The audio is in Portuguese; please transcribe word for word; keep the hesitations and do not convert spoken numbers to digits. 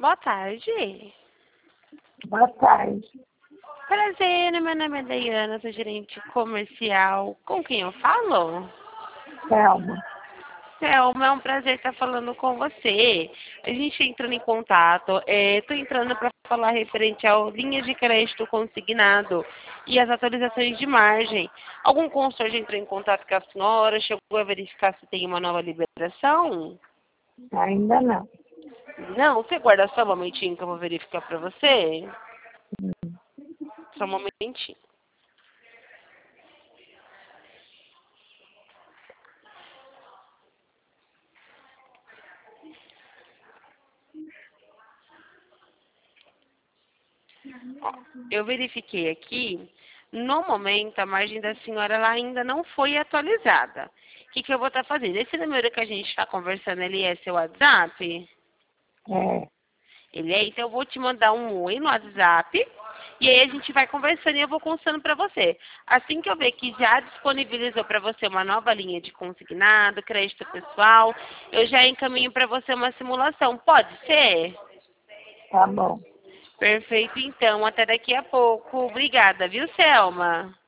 Boa tarde. Boa tarde. Prazer, meu nome é Dayana, sou gerente comercial. Com quem eu falo? Selma. Selma, é um prazer estar falando com você. A gente entrando em contato, estou entrando para falar referente ao linha de crédito consignado e as atualizações de margem. Algum consultor já entrou em contato com a senhora? Chegou a verificar se tem uma nova liberação? Ainda não. Não? Você guarda só um momentinho que eu vou verificar para você? Hum. Só um momentinho. Ó, eu verifiquei aqui, no momento a margem da senhora ela ainda não foi atualizada. O que, que eu vou estar fazendo? Esse número que a gente está conversando, ele é seu WhatsApp? É, Ele é? Então eu vou te mandar um oi no WhatsApp e aí a gente vai conversando e eu vou conversando para você. Assim que eu ver que já disponibilizou para você uma nova linha de consignado, crédito pessoal, eu já encaminho para você uma simulação. Pode ser? tá bom. Perfeito, então. Até daqui a pouco. Obrigada, viu, Selma?